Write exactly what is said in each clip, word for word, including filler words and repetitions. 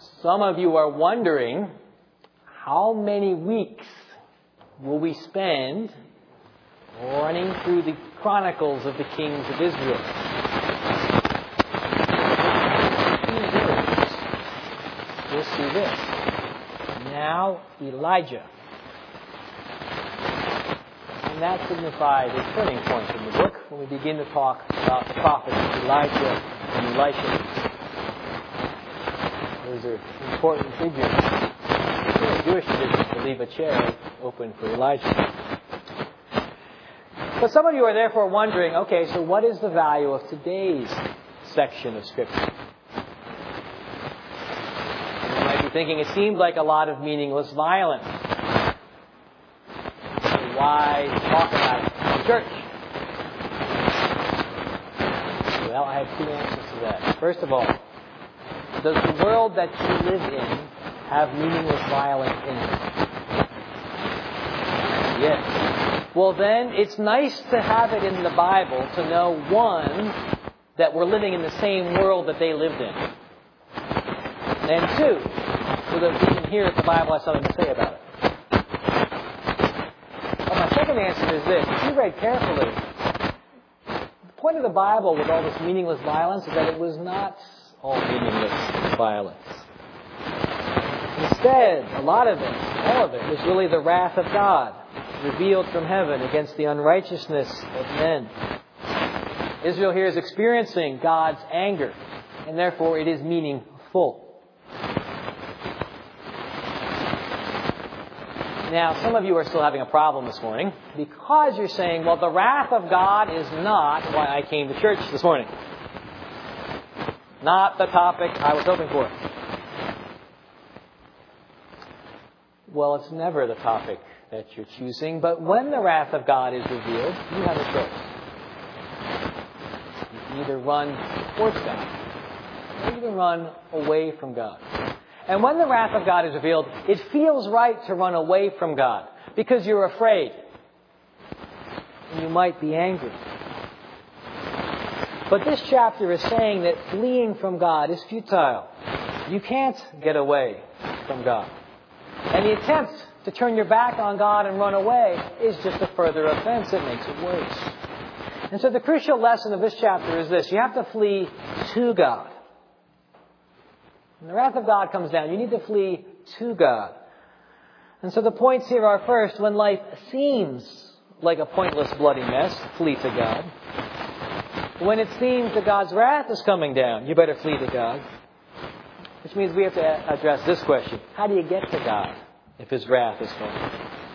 some of you are wondering, how many weeks will we spend running through the chronicles of the kings of Israel? Two words. We'll see this. Now Elijah. And that signifies a turning point in the book when we begin to talk about the prophets Elijah and Elisha. Those are important figures. It's a Jewish tradition to leave a chair open for Elijah. But some of you are therefore wondering, okay, so what is the value of today's section of Scripture? You might be thinking, it seems like a lot of meaningless violence. Why talk about it in church? Well, I have two answers to that. First of all, does the world that you live in have meaningless violence in it? Yes. Well, then, it's nice to have it in the Bible to know, one, that we're living in the same world that they lived in. And two, so that we can hear if the Bible has something to say about it. My second answer is this. If you read carefully, the point of the Bible with all this meaningless violence is that it was not all meaningless violence. Instead, a lot of it, all of it, was really the wrath of God revealed from heaven against the unrighteousness of men. Israel here is experiencing God's anger, and therefore it is meaningful. Now, some of you are still having a problem this morning because you're saying, well, the wrath of God is not why I came to church this morning. Not the topic I was hoping for. Well, it's never the topic that you're choosing, but when the wrath of God is revealed, you have a choice. You can either run towards God, or you can run away from God. And when the wrath of God is revealed, it feels right to run away from God because you're afraid. And you might be angry. But this chapter is saying that fleeing from God is futile. You can't get away from God. And the attempt to turn your back on God and run away is just a further offense. It makes it worse. And so the crucial lesson of this chapter is this. You have to flee to God. When the wrath of God comes down, you need to flee to God. And so the points here are, first, when life seems like a pointless, bloody mess, flee to God. When it seems that God's wrath is coming down, you better flee to God. Which means we have to address this question. How do you get to God if His wrath is coming?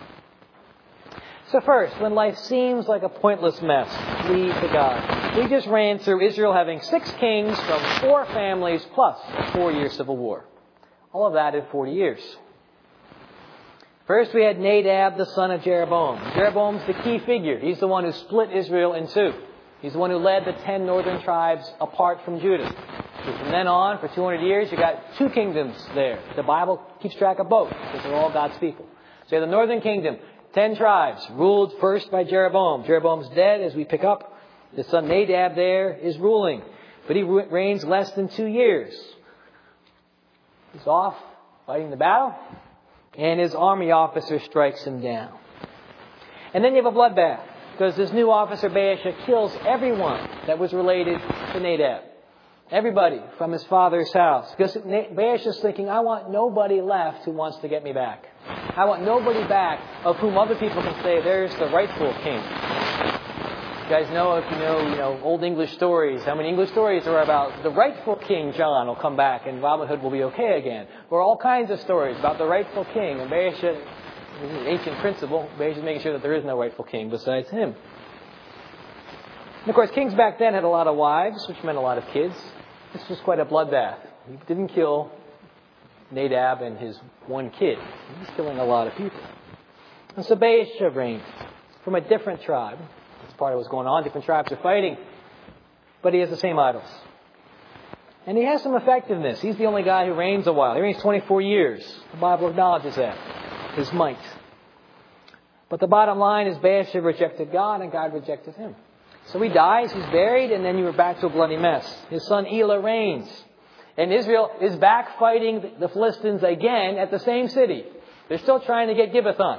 So first, when life seems like a pointless mess, flee to God. We just ran through Israel having six kings from four families plus a four-year civil war. All of that in forty years. First, we had Nadab, the son of Jeroboam. Jeroboam's the key figure. He's the one who split Israel in two. He's the one who led the ten northern tribes apart from Judah. So from then on, for two hundred years, you got two kingdoms there. The Bible keeps track of both because they're all God's people. So you have the northern kingdom. Ten tribes, ruled first by Jeroboam. Jeroboam's dead, as we pick up. His son Nadab there is ruling. But he reigns less than two years. He's off fighting the battle. And his army officer strikes him down. And then you have a bloodbath. Because this new officer, Baasha, kills everyone that was related to Nadab. Everybody from his father's house. Because Baasha's thinking, I want nobody left who wants to get me back. I want nobody back of whom other people can say, there's the rightful king. You guys know, if you know, you know, old English stories, how many English stories are about the rightful King John will come back and Robin Hood will be okay again. There are all kinds of stories about the rightful king. And Baasha, this is an ancient principle, Baasha is making sure that there is no rightful king besides him. And of course, kings back then had a lot of wives, which meant a lot of kids. This was quite a bloodbath. He didn't kill Nadab and his one kid. He was killing a lot of people. And so Baasha reigned from a different tribe. That's part of what's going on. Different tribes are fighting. But he has the same idols. And he has some effectiveness. He's the only guy who reigns a while. He reigns twenty-four years. The Bible acknowledges that. His might. But the bottom line is Baasha rejected God and God rejected him. So he dies, he's buried, and then you were back to a bloody mess. His son Elah reigns. And Israel is back fighting the Philistines again at the same city. They're still trying to get Gibbethon.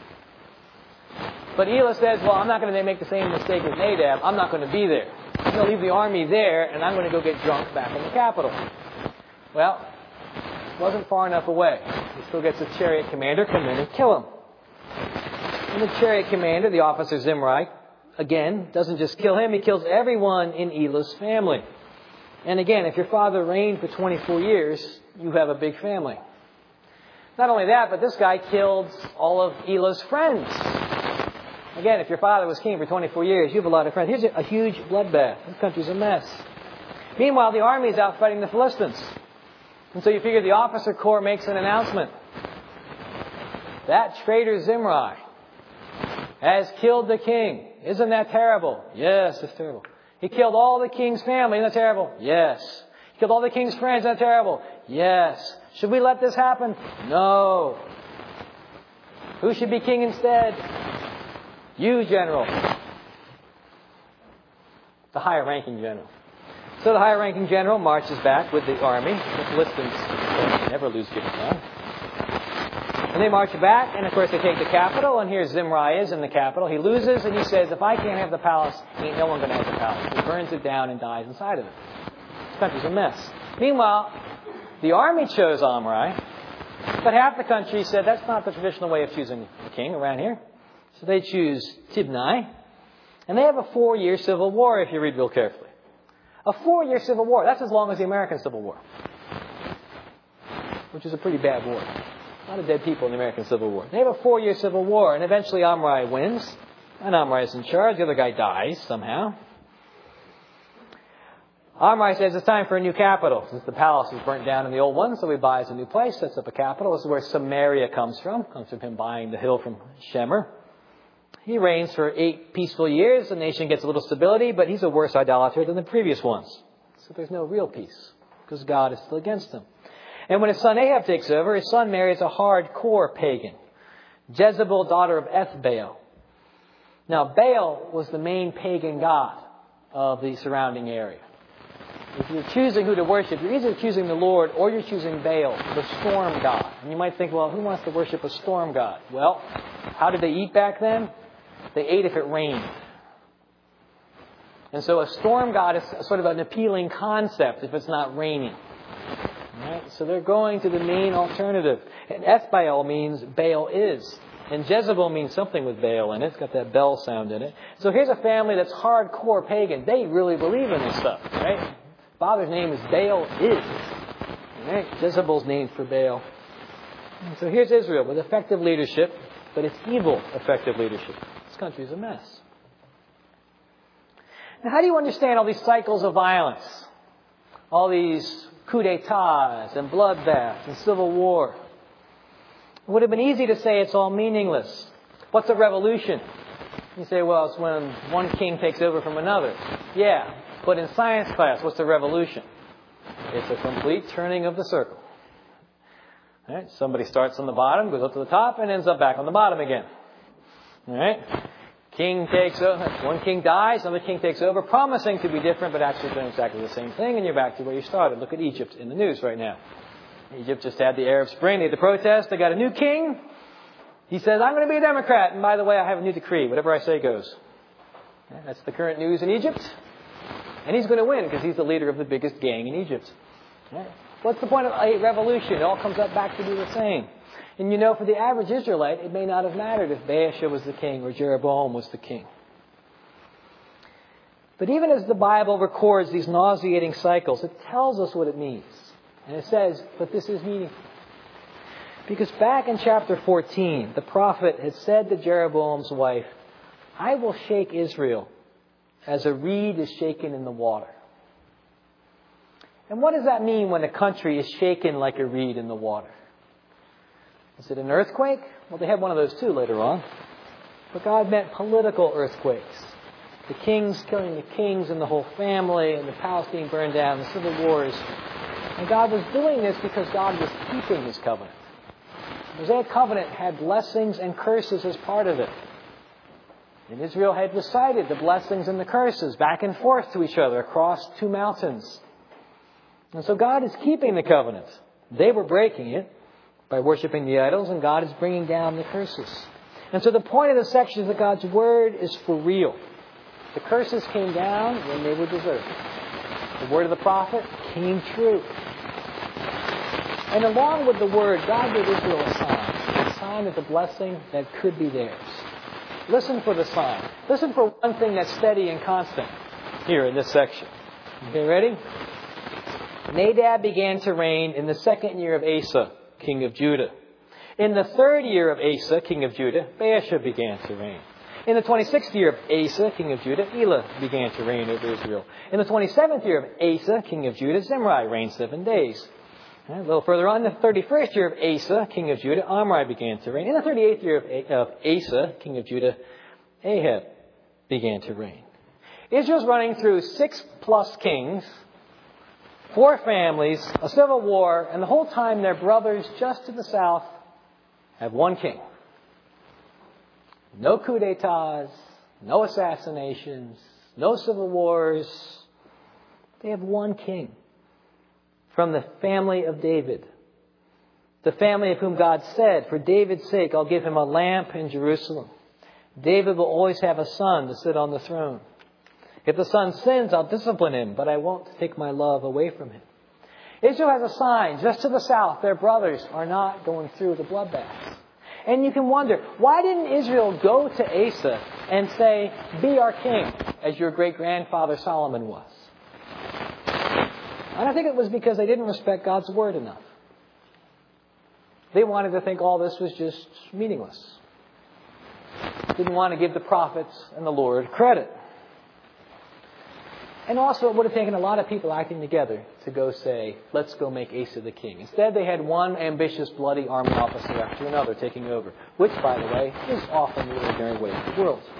But Elah says, well, I'm not going to make the same mistake as Nadab. I'm not going to be there. I'm going to leave the army there, and I'm going to go get drunk back in the capital. Well, it wasn't far enough away. He still gets his chariot commander come in and kill him. And the chariot commander, the officer Zimri, again, doesn't just kill him. He kills everyone in Elah's family. And again, if your father reigned for twenty-four years, you have a big family. Not only that, but this guy killed all of Elah's friends. Again, if your father was king for twenty-four years, you have a lot of friends. Here's a huge bloodbath. This country's a mess. Meanwhile, the army is out fighting the Philistines. And so you figure the officer corps makes an announcement. That traitor Zimri has killed the king. Isn't that terrible? Yes, it's terrible. He killed all the king's family. Isn't that terrible? Yes. He killed all the king's friends. Isn't that terrible? Yes. Should we let this happen? No. Who should be king instead? You, general. The higher ranking general. So the higher ranking general marches back with the army. The Philistines never lose Gibbethon. And they march back, and of course they take the capital, and here Zimri is in the capital. He loses, and he says, if I can't have the palace, ain't no one going to have the palace. He burns it down and dies inside of it. This country's a mess. Meanwhile, the army chose Omri, but half the country said that's not the traditional way of choosing a king around here. So they choose Tibni, and they have a four-year civil war, if you read real carefully. A four-year civil war. That's as long as the American Civil War, which is a pretty bad war. A lot of dead people in the American Civil War. They have a four-year civil war, and eventually Omri wins, and Omri is in charge. The other guy dies somehow. Omri says it's time for a new capital, since the palace is burnt down in the old one, so he buys a new place, sets up a capital. This is where Samaria comes from. It comes from him buying the hill from Shemer. He reigns for eight peaceful years. The nation gets a little stability, but he's a worse idolater than the previous ones. So there's no real peace, because God is still against him. And when his son Ahab takes over, his son marries a hardcore pagan, Jezebel, daughter of Ethbaal. Now, Baal was the main pagan god of the surrounding area. If you're choosing who to worship, you're either choosing the Lord or you're choosing Baal, the storm god. And you might think, well, who wants to worship a storm god? Well, how did they eat back then? They ate if it rained. And so a storm god is sort of an appealing concept if it's not raining. Right? So they're going to the main alternative. And Ethbaal means Baal is. And Jezebel means something with Baal in it. It's got that bell sound in it. So here's a family that's hardcore pagan. They really believe in this stuff. Right? Father's name is Baal is. Right? Jezebel's named for Baal. And so here's Israel with effective leadership, but it's evil effective leadership. This country's a mess. Now, how do you understand all these cycles of violence? All these coup d'etats and bloodbaths and civil war? It would have been easy to say it's all meaningless. What's a revolution? You say, well, it's when one king takes over from another. Yeah, but in science class, what's a revolution? It's a complete turning of the circle. All right? Somebody starts on the bottom, goes up to the top, and ends up back on the bottom again. All right? King takes over, one king dies, another king takes over, promising to be different, but actually doing exactly the same thing, and you're back to where you started. Look at Egypt in the news right now. Egypt just had the Arab Spring, they had the protest, they got a new king. He says, I'm going to be a Democrat, and by the way, I have a new decree. Whatever I say goes. That's the current news in Egypt. And he's going to win, because he's the leader of the biggest gang in Egypt. What's the point of a revolution? It all comes up back to be the same. And you know, for the average Israelite, it may not have mattered if Baasha was the king or Jeroboam was the king. But even as the Bible records these nauseating cycles, it tells us what it means. And it says, but this is meaningful. Because back in chapter fourteen, the prophet had said to Jeroboam's wife, I will shake Israel as a reed is shaken in the water. And what does that mean when a country is shaken like a reed in the water? Is it an earthquake? Well, they had one of those too later on. But God meant political earthquakes. The kings killing the kings and the whole family, and the palace being burned down, the civil wars. And God was doing this because God was keeping His covenant. The Mosaic covenant had blessings and curses as part of it. And Israel had recited the blessings and the curses back and forth to each other across two mountains. And so God is keeping the covenant. They were breaking it by worshiping the idols, and God is bringing down the curses. And so the point of this section is that God's word is for real. The curses came down when they were deserved. The word of the prophet came true. And along with the word, God gave Israel a sign. A sign of the blessing that could be theirs. Listen for the sign. Listen for one thing that's steady and constant here in this section. Okay, ready? Nadab began to reign in the second year of Asa, king of Judah. In the third year of Asa, king of Judah, Baasha began to reign. In the twenty-sixth year of Asa, king of Judah, Elah began to reign over Israel. In the twenty-seventh year of Asa, king of Judah, Zimri reigned seven days. A little further on, in the thirty-first year of Asa, king of Judah, Omri began to reign. In the thirty-eighth year of Asa, king of Judah, Ahab began to reign. Israel's running through six plus kings, four families, a civil war, and the whole time their brothers just to the south have one king. No coup d'etats, no assassinations, no civil wars. They have one king from the family of David. The family of whom God said, for David's sake, I'll give him a lamp in Jerusalem. David will always have a son to sit on the throne. If the son sins, I'll discipline him, but I won't take my love away from him. Israel has a sign. Just to the south, their brothers are not going through the bloodbath. And you can wonder, why didn't Israel go to Asa and say, be our king, as your great-grandfather Solomon was? And I think it was because they didn't respect God's word enough. They wanted to think all this was just meaningless. Didn't want to give the prophets and the Lord credit. And also, it would have taken a lot of people acting together to go say, let's go make Asa the king. Instead, they had one ambitious, bloody army officer after another taking over, which, by the way, is often the ordinary way of the world.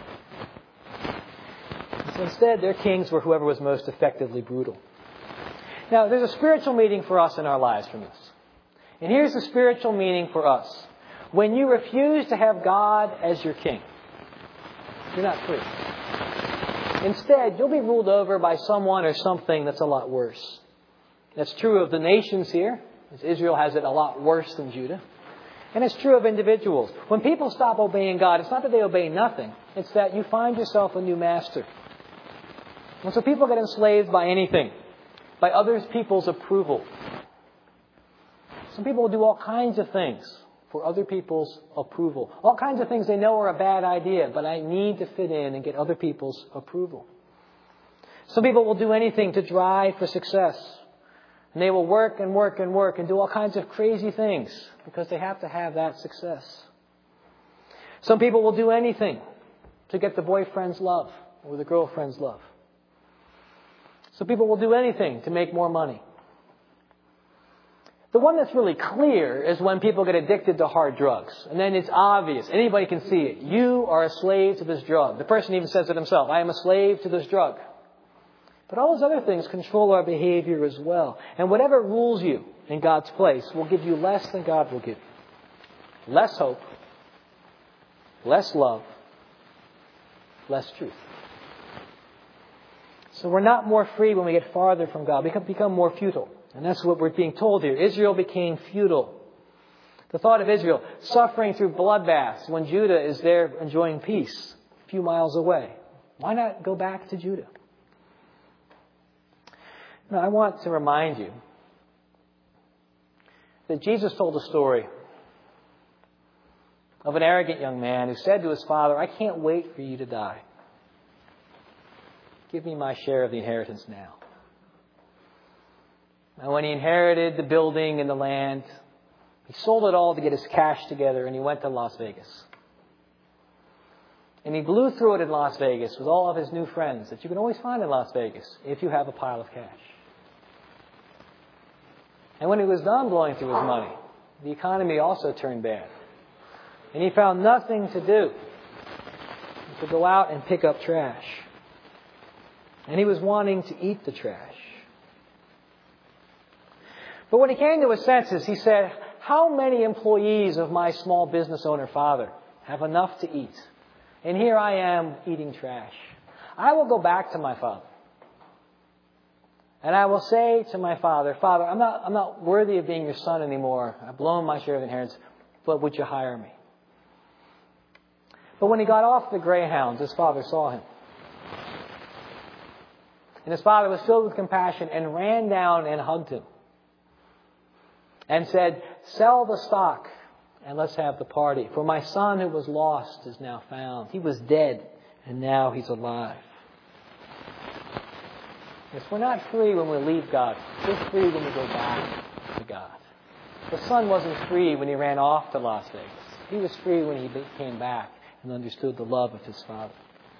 So instead, their kings were whoever was most effectively brutal. Now, there's a spiritual meaning for us in our lives from this. And here's the spiritual meaning for us. When you refuse to have God as your king, you're not free. Instead, you'll be ruled over by someone or something that's a lot worse. That's true of the nations here, as Israel has it a lot worse than Judah. And it's true of individuals. When people stop obeying God, it's not that they obey nothing. It's that you find yourself a new master. And so people get enslaved by anything, by other people's approval. Some people will do all kinds of things for other people's approval. All kinds of things they know are a bad idea, but I need to fit in and get other people's approval. Some people will do anything to drive for success. And they will work and work and work and do all kinds of crazy things because they have to have that success. Some people will do anything to get the boyfriend's love or the girlfriend's love. Some people will do anything to make more money. The one that's really clear is when people get addicted to hard drugs. And then it's obvious. Anybody can see it. You are a slave to this drug. The person even says it himself. I am a slave to this drug. But all those other things control our behavior as well. And whatever rules you in God's place will give you less than God will give you. Less hope. Less love. Less truth. So we're not more free when we get farther from God. We become more futile. And that's what we're being told here. Israel became futile. The thought of Israel suffering through bloodbaths when Judah is there enjoying peace a few miles away. Why not go back to Judah? Now, I want to remind you that Jesus told a story of an arrogant young man who said to his father, I can't wait for you to die. Give me my share of the inheritance now. And when he inherited the building and the land, he sold it all to get his cash together and he went to Las Vegas. And he blew through it in Las Vegas with all of his new friends that you can always find in Las Vegas if you have a pile of cash. And when he was done blowing through his money, the economy also turned bad. And he found nothing to do to go out and pick up trash. And he was wanting to eat the trash. But when he came to his senses, he said, how many employees of my small business owner father have enough to eat? And here I am eating trash. I will go back to my father. And I will say to my father, Father, I'm not, I'm not worthy of being your son anymore. I've blown my share of inheritance, but would you hire me? But when he got off the greyhounds, his father saw him. And his father was filled with compassion and ran down and hugged him. And said, sell the stock and let's have the party. For my son who was lost is now found. He was dead and now he's alive. Yes, we're not free when we leave God. We're free when we go back to God. The son wasn't free when he ran off to Las Vegas. He was free when he came back and understood the love of his father.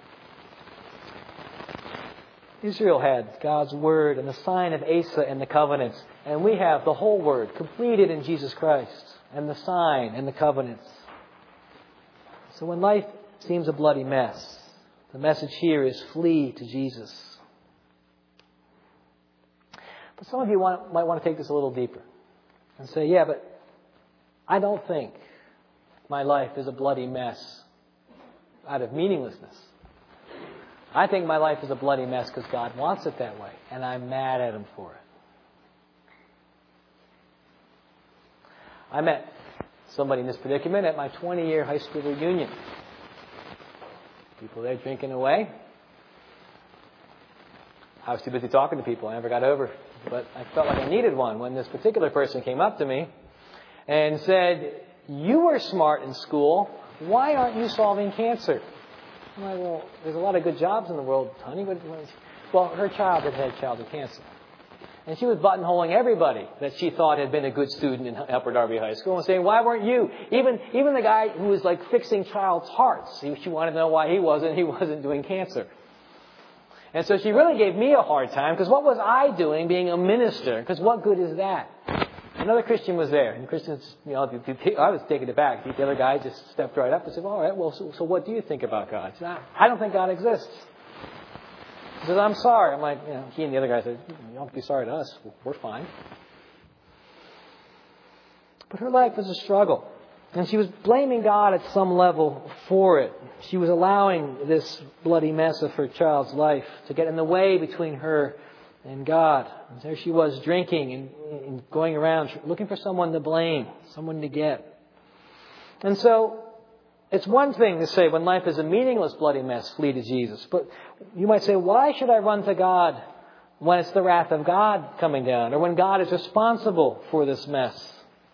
Israel had God's Word and the sign of Asa and the covenants. And we have the whole Word completed in Jesus Christ and the sign and the covenants. So when life seems a bloody mess, the message here is flee to Jesus. But some of you want, might want to take this a little deeper and say, yeah, but I don't think my life is a bloody mess out of meaninglessness. I think my life is a bloody mess because God wants it that way, and I'm mad at Him for it. I met somebody in this predicament at my twenty-year high school reunion. People there drinking away. I was too busy talking to people. I never got over. But I felt like I needed one when this particular person came up to me and said, you were smart in school. Why aren't you solving cancer? I'm like, well, there's a lot of good jobs in the world, honey. Well, her child had had childhood cancer. And she was buttonholing everybody that she thought had been a good student in Upper Darby High School and saying, why weren't you? Even even the guy who was like fixing child's hearts, she wanted to know why he wasn't. He wasn't doing cancer. And so she really gave me a hard time because what was I doing being a minister? Because what good is that? Another Christian was there. And Christians, you know, I was taken aback. The other guy just stepped right up and said, well, all right, well, so, so what do you think about God? He said, I don't think God exists. He says, I'm sorry. I'm like, you know, he and the other guy said, you don't have to be sorry to us. We're fine. But her life was a struggle. And she was blaming God at some level for it. She was allowing this bloody mess of her child's life to get in the way between her and God. And there she was drinking and, and going around looking for someone to blame, someone to get. And so it's one thing to say when life is a meaningless bloody mess, flee to Jesus. But you might say, why should I run to God when it's the wrath of God coming down or when God is responsible for this mess?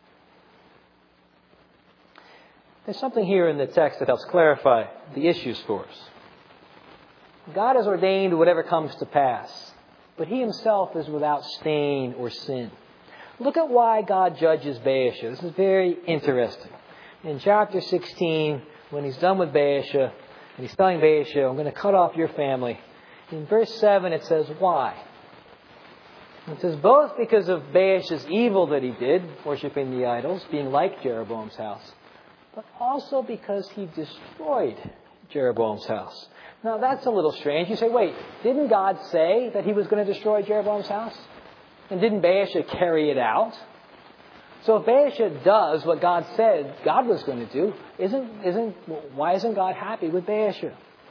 There's something here in the text that helps clarify the issues for us. God has ordained whatever comes to pass, but He Himself is without stain or sin. Look at why God judges Baasha. This is very interesting. In chapter sixteen, when He's done with Baasha, and He's telling Baasha, I'm going to cut off your family. In verse seven, it says, why? It says, both because of Baasha's evil that he did, worshipping the idols, being like Jeroboam's house, but also because he destroyed Jeroboam's house. Now, that's a little strange. You say, wait, didn't God say that He was going to destroy Jeroboam's house? And didn't Baasha carry it out? So if Baasha does what God said God was going to do, isn't, isn't, why isn't God happy with Baasha?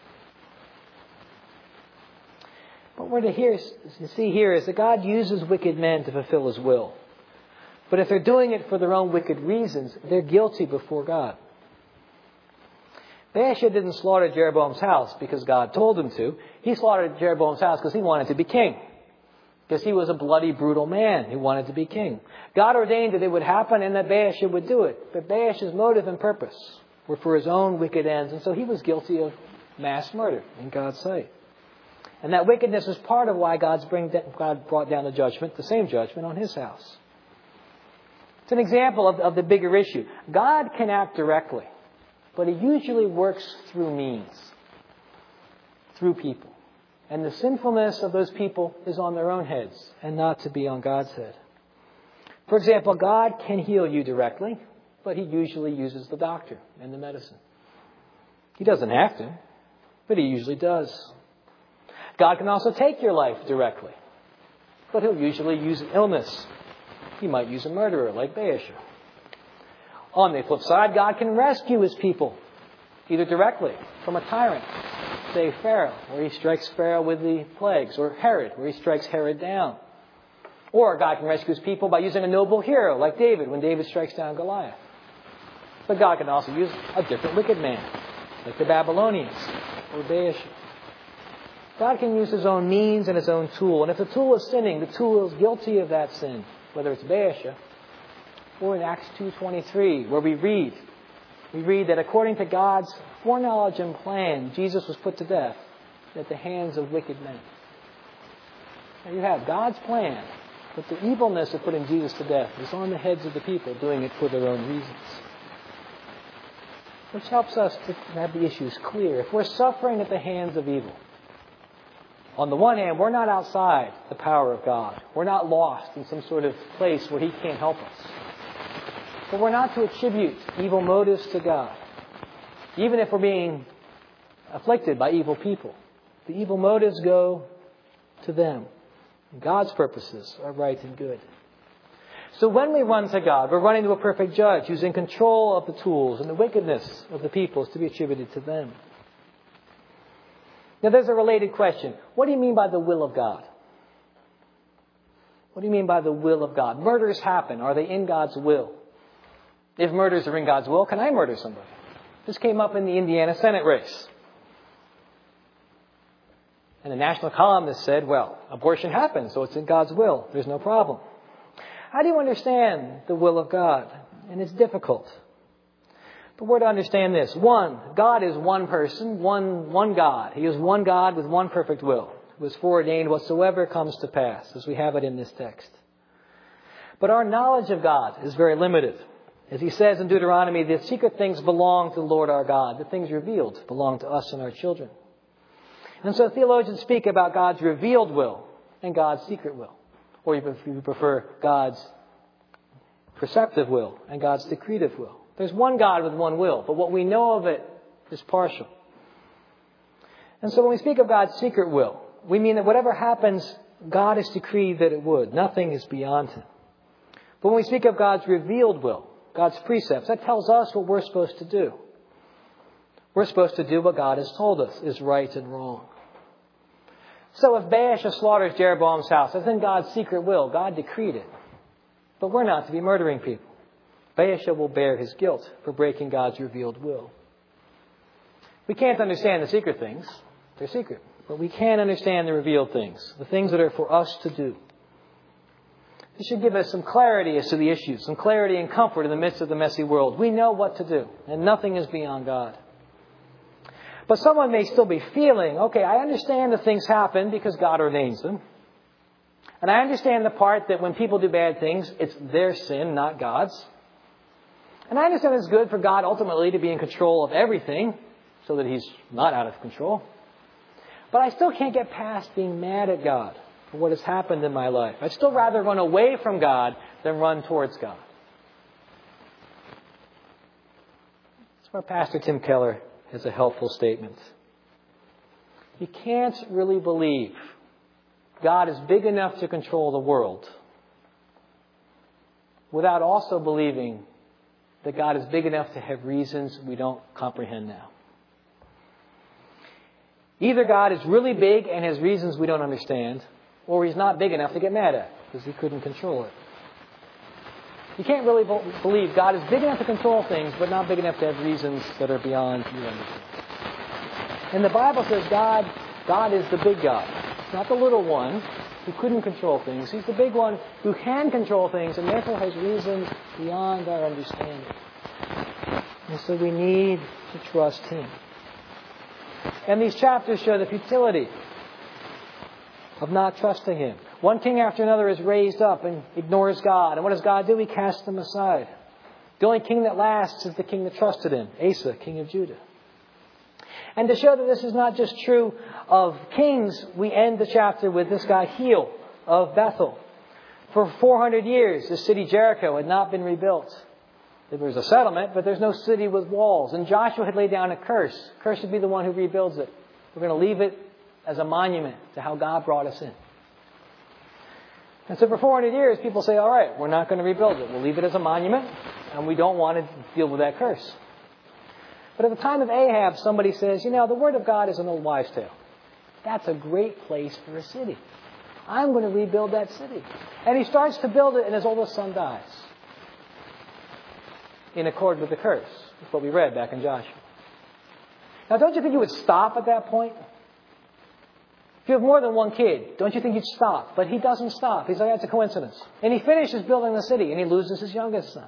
What we're to, hear, to see here is that God uses wicked men to fulfill His will. But if they're doing it for their own wicked reasons, they're guilty before God. Baasha didn't slaughter Jeroboam's house because God told him to. He slaughtered Jeroboam's house because he wanted to be king. Because he was a bloody, brutal man who wanted to be king. God ordained that it would happen and that Baasha would do it. But Baasha's motive and purpose were for his own wicked ends. And so he was guilty of mass murder in God's sight. And that wickedness was part of why God's bring, God brought down the judgment, the same judgment, on his house. It's an example of, of the bigger issue. God can act directly, but He usually works through means, through people. And the sinfulness of those people is on their own heads and not to be on God's head. For example, God can heal you directly, but He usually uses the doctor and the medicine. He doesn't have to, but He usually does. God can also take your life directly, but He'll usually use illness. He might use a murderer like Baasha. On the flip side, God can rescue His people, either directly from a tyrant, say Pharaoh, where He strikes Pharaoh with the plagues, or Herod, where He strikes Herod down. Or God can rescue His people by using a noble hero like David when David strikes down Goliath. But God can also use a different wicked man, like the Babylonians or Baasha. God can use His own means and His own tool. And if the tool is sinning, the tool is guilty of that sin, whether it's Baasha or in Acts two twenty-three, where we read, we read that according to God's foreknowledge and plan, Jesus was put to death at the hands of wicked men. Now you have God's plan, but the evilness of putting Jesus to death is on the heads of the people doing it for their own reasons. Which helps us to have the issues clear. If we're suffering at the hands of evil, on the one hand, we're not outside the power of God. We're not lost in some sort of place where He can't help us. But we're not to attribute evil motives to God. Even if we're being afflicted by evil people, the evil motives go to them. God's purposes are right and good. So when we run to God, we're running to a perfect judge who's in control of the tools, and the wickedness of the people is to be attributed to them. Now there's a related question. What do you mean by the will of God? What do you mean by the will of God? Murders happen. Are they in God's will? If murders are in God's will, can I murder somebody? This came up in the Indiana Senate race. And the national columnist said, well, abortion happens, so it's in God's will. There's no problem. How do you understand the will of God? And it's difficult. But we're to understand this. One, God is one person, one, one God. He is one God with one perfect will, who is foreordained whatsoever comes to pass, as we have it in this text. But our knowledge of God is very limited. As He says in Deuteronomy, the secret things belong to the Lord our God. The things revealed belong to us and our children. And so theologians speak about God's revealed will and God's secret will. Or if you prefer, God's perceptive will and God's decretive will. There's one God with one will, but what we know of it is partial. And so when we speak of God's secret will, we mean that whatever happens, God has decreed that it would. Nothing is beyond Him. But when we speak of God's revealed will, God's precepts, that tells us what we're supposed to do. We're supposed to do what God has told us is right and wrong. So if Baasha slaughters Jeroboam's house, that's in God's secret will. God decreed it. But we're not to be murdering people. Baasha will bear his guilt for breaking God's revealed will. We can't understand the secret things. They're secret. But we can understand the revealed things, the things that are for us to do. This should give us some clarity as to the issues, some clarity and comfort in the midst of the messy world. We know what to do, and nothing is beyond God. But someone may still be feeling, okay, I understand that things happen because God ordains them. And I understand the part that when people do bad things, it's their sin, not God's. And I understand it's good for God ultimately to be in control of everything so that He's not out of control. But I still can't get past being mad at God for what has happened in my life. I'd still rather run away from God than run towards God. That's where Pastor Tim Keller has a helpful statement. You can't really believe God is big enough to control the world without also believing that God is big enough to have reasons we don't comprehend now. Either God is really big and has reasons we don't understand, or He's not big enough to get mad at because He couldn't control it. You can't really believe God is big enough to control things, but not big enough to have reasons that are beyond your understanding. And the Bible says God, God is the big God. Not the little one who couldn't control things. He's the big one who can control things and therefore has reasons beyond our understanding. And so we need to trust Him. And these chapters show the futility of not trusting Him. One king after another is raised up and ignores God. And what does God do? He casts them aside. The only king that lasts is the king that trusted Him, Asa, king of Judah. And to show that this is not just true of kings, we end the chapter with this guy, Heel of Bethel. For four hundred years, the city Jericho had not been rebuilt. There was a settlement, but there's no city with walls. And Joshua had laid down a curse. Curse would be the one who rebuilds it. We're going to leave it as a monument to how God brought us in. And so for four hundred years, people say, all right, we're not going to rebuild it. We'll leave it as a monument, and we don't want to deal with that curse. But at the time of Ahab, somebody says, you know, the word of God is an old wives' tale. That's a great place for a city. I'm going to rebuild that city. And he starts to build it, and his oldest son dies. In accord with the curse. That's what we read back in Joshua. Now, don't you think you would stop at that point? If you have more than one kid, don't you think you'd stop? But he doesn't stop. He's like, that's a coincidence. And he finishes building the city, and he loses his youngest son.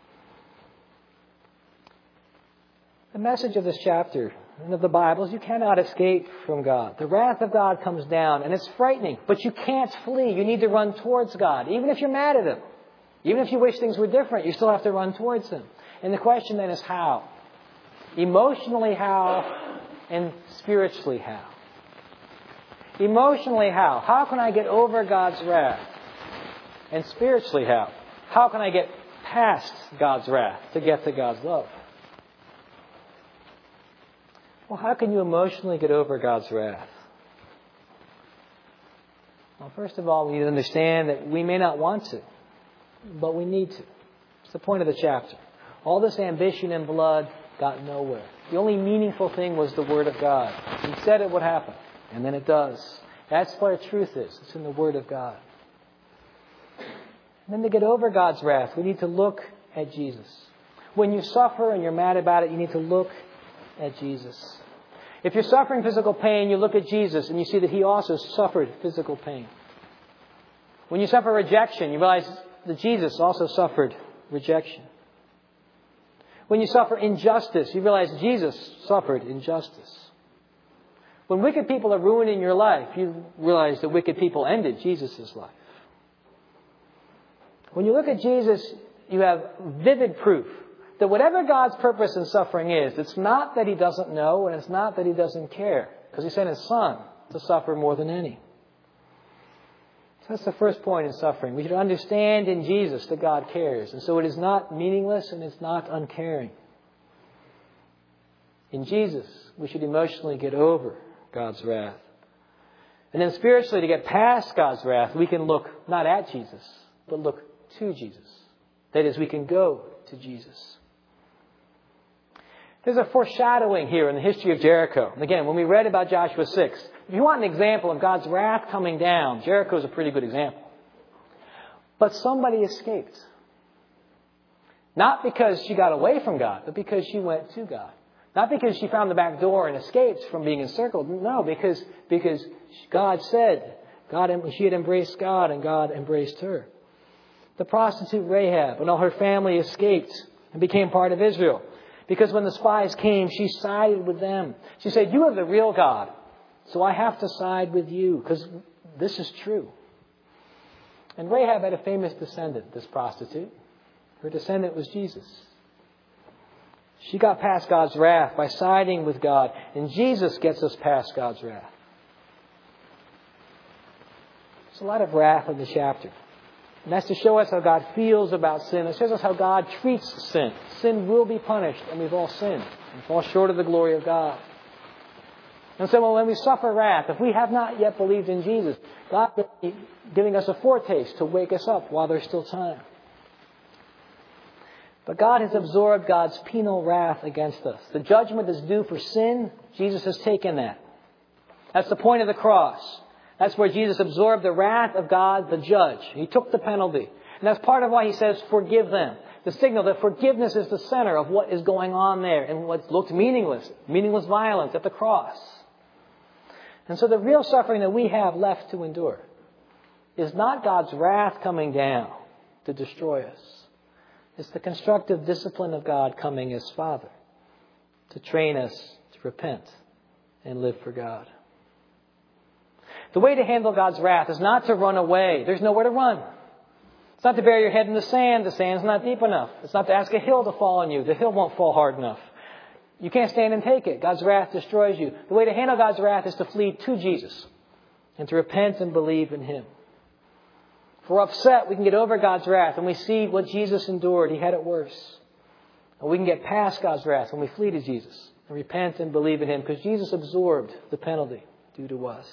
The message of this chapter and of the Bible is you cannot escape from God. The wrath of God comes down, and it's frightening, but you can't flee. You need to run towards God, even if you're mad at Him. Even if you wish things were different, you still have to run towards Him. And the question then is how? Emotionally how, and spiritually how? Emotionally how? How can I get over God's wrath? And spiritually how? How can I get past God's wrath to get to God's love? Well, how can you emotionally get over God's wrath? Well, first of all, we need to understand that we may not want to, but we need to. It's the point of the chapter. All this ambition and blood got nowhere. The only meaningful thing was the Word of God. He said it would happen, and then it does. That's where truth is. It's in the Word of God. And then to get over God's wrath, we need to look at Jesus. When you suffer and you're mad about it, you need to look at Jesus. If you're suffering physical pain, you look at Jesus and you see that He also suffered physical pain. When you suffer rejection, you realize that Jesus also suffered rejection. When you suffer injustice, you realize Jesus suffered injustice. When wicked people are ruining your life, you realize that wicked people ended Jesus' life. When you look at Jesus, you have vivid proof that whatever God's purpose in suffering is, it's not that He doesn't know and it's not that He doesn't care, because He sent His Son to suffer more than any. So that's the first point in suffering. We should understand in Jesus that God cares. And so it is not meaningless and it's not uncaring. In Jesus, we should emotionally get over God's wrath. And then spiritually, to get past God's wrath, we can look not at Jesus, but look to Jesus. That is, we can go to Jesus. There's a foreshadowing here in the history of Jericho. And again, when we read about Joshua six, if you want an example of God's wrath coming down, Jericho is a pretty good example. But somebody escaped. Not because she got away from God, but because she went to God. Not because she found the back door and escaped from being encircled. No, because, because God said, God, she had embraced God and God embraced her. The prostitute Rahab and all her family escaped and became part of Israel. Because when the spies came, she sided with them. She said, you are the real God, so I have to side with you because this is true. And Rahab had a famous descendant, this prostitute. Her descendant was Jesus. She got past God's wrath by siding with God, and Jesus gets us past God's wrath. There's a lot of wrath in the chapter. And that's to show us how God feels about sin. It shows us how God treats sin. Sin will be punished, and we've all sinned and fall short of the glory of God. And so when we suffer wrath, if we have not yet believed in Jesus, God is giving us a foretaste to wake us up while there's still time. But God has absorbed God's penal wrath against us. The judgment that's due for sin, Jesus has taken that. That's the point of the cross. That's where Jesus absorbed the wrath of God, the judge. He took the penalty. And that's part of why He says, forgive them. The signal that forgiveness is the center of what is going on there and what looked meaningless, meaningless violence at the cross. And so the real suffering that we have left to endure is not God's wrath coming down to destroy us. It's the constructive discipline of God coming as Father to train us to repent and live for God. The way to handle God's wrath is not to run away. There's nowhere to run. It's not to bury your head in the sand. The sand's not deep enough. It's not to ask a hill to fall on you. The hill won't fall hard enough. You can't stand and take it. God's wrath destroys you. The way to handle God's wrath is to flee to Jesus and to repent and believe in Him. If we're upset, we can get over God's wrath and we see what Jesus endured. He had it worse. And we can get past God's wrath when we flee to Jesus and repent and believe in Him because Jesus absorbed the penalty due to us.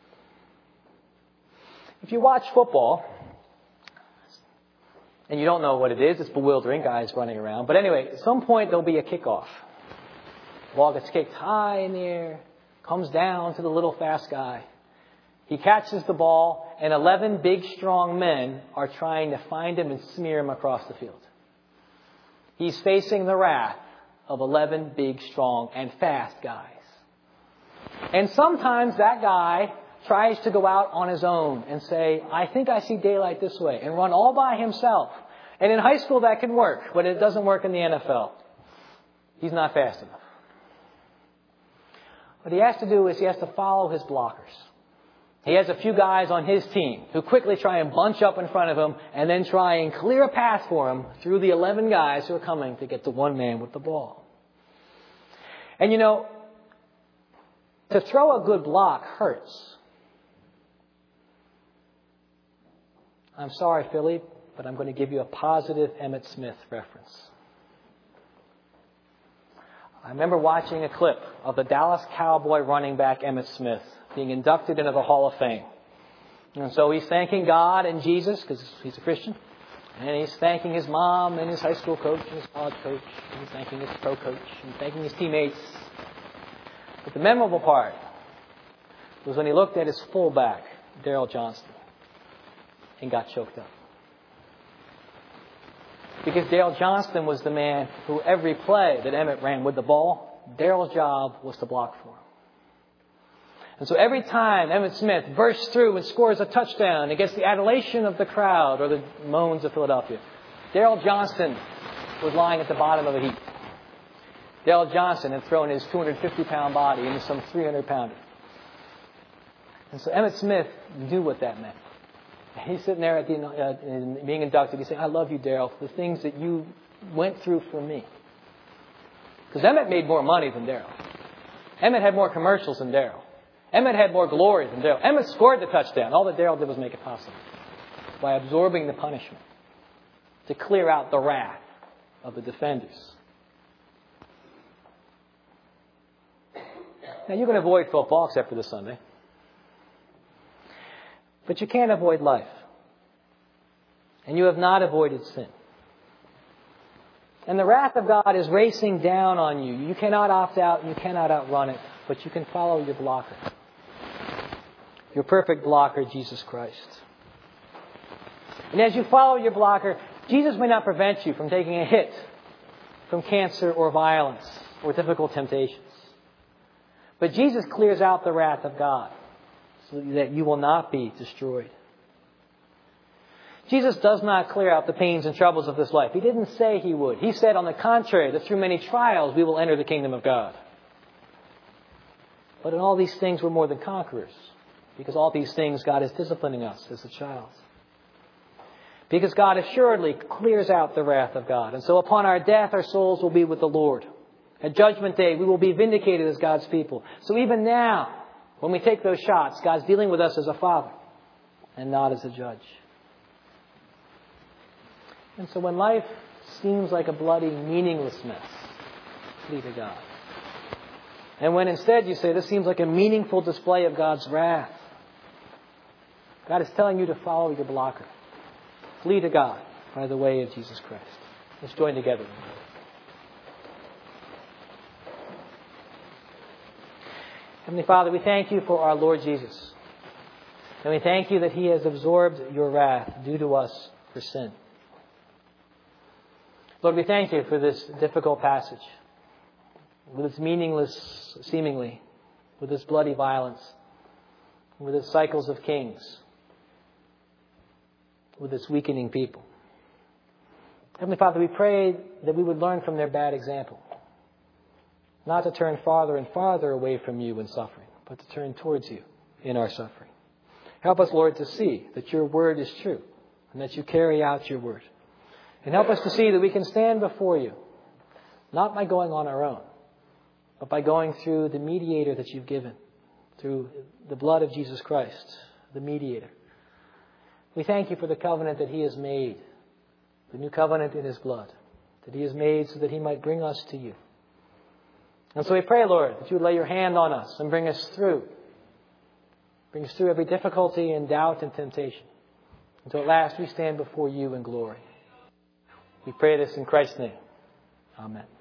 If you watch football, and you don't know what it is, it's bewildering, guys running around. But anyway, at some point there'll be a kickoff. The ball gets kicked high in the air, comes down to the little fast guy. He catches the ball, and eleven big, strong men are trying to find him and smear him across the field. He's facing the wrath of eleven big, strong, and fast guys. And sometimes that guy tries to go out on his own and say, I think I see daylight this way, and run all by himself. And in high school that can work, but it doesn't work in the N F L. He's not fast enough. What he has to do is he has to follow his blockers. He has a few guys on his team who quickly try and bunch up in front of him and then try and clear a path for him through the eleven guys who are coming to get the one man with the ball. And you know, to throw a good block hurts. I'm sorry, Philly, but I'm going to give you a positive Emmitt Smith reference. I remember watching a clip of the Dallas Cowboy running back Emmitt Smith being inducted into the Hall of Fame. And so he's thanking God and Jesus, because he's a Christian. And he's thanking his mom and his high school coach and his college coach. And he's thanking his pro coach and thanking his teammates. But the memorable part was when he looked at his fullback, Darrell Johnston, and got choked up. Because Darrell Johnston was the man who every play that Emmitt ran with the ball, Darrell's job was to block for him. And so every time Emmitt Smith bursts through and scores a touchdown against the adulation of the crowd or the moans of Philadelphia, Darrell Johnston was lying at the bottom of a heap. Darrell Johnston had thrown his two hundred fifty pound body into some three hundred pounder. And so Emmitt Smith knew what that meant. He's sitting there at the, uh, in being inducted. He's saying, I love you, Darrell, for the things that you went through for me. Because Emmitt made more money than Darrell. Emmitt had more commercials than Darrell. Emmitt had more glory than Darrell. Emmitt scored the touchdown. All that Darrell did was make it possible by absorbing the punishment to clear out the wrath of the defenders. Now, you can avoid football except for this Sunday. But you can't avoid life. And you have not avoided sin. And the wrath of God is racing down on you. You cannot opt out and you cannot outrun it, but you can follow your blocker. Your perfect blocker, Jesus Christ. And as you follow your blocker, Jesus may not prevent you from taking a hit from cancer or violence or difficult temptations. But Jesus clears out the wrath of God so that you will not be destroyed. Jesus does not clear out the pains and troubles of this life. He didn't say He would. He said, on the contrary, that through many trials we will enter the kingdom of God. But in all these things we're more than conquerors. Because all these things God is disciplining us as a child. Because God assuredly clears out the wrath of God. And so upon our death, our souls will be with the Lord. At Judgment Day, we will be vindicated as God's people. So even now, when we take those shots, God's dealing with us as a father and not as a judge. And so when life seems like a bloody, meaningless mess, flee to God. And when instead you say, this seems like a meaningful display of God's wrath, God is telling you to follow your blocker. Flee to God by the way of Jesus Christ. Let's join together. Heavenly Father, we thank you for our Lord Jesus. And we thank you that He has absorbed your wrath due to us for sin. Lord, we thank you for this difficult passage, with its meaningless, seemingly, with its bloody violence, with its cycles of kings, with its weakening people. Heavenly Father, we pray that we would learn from their bad example. Not to turn farther and farther away from you in suffering, but to turn towards you in our suffering. Help us, Lord, to see that your word is true and that you carry out your word. And help us to see that we can stand before you, not by going on our own, but by going through the mediator that you've given, through the blood of Jesus Christ, the mediator. We thank you for the covenant that He has made, the new covenant in His blood, that He has made so that He might bring us to you. And so we pray, Lord, that you would lay your hand on us and bring us through. Bring us through every difficulty and doubt and temptation, until at last we stand before you in glory. We pray this in Christ's name. Amen.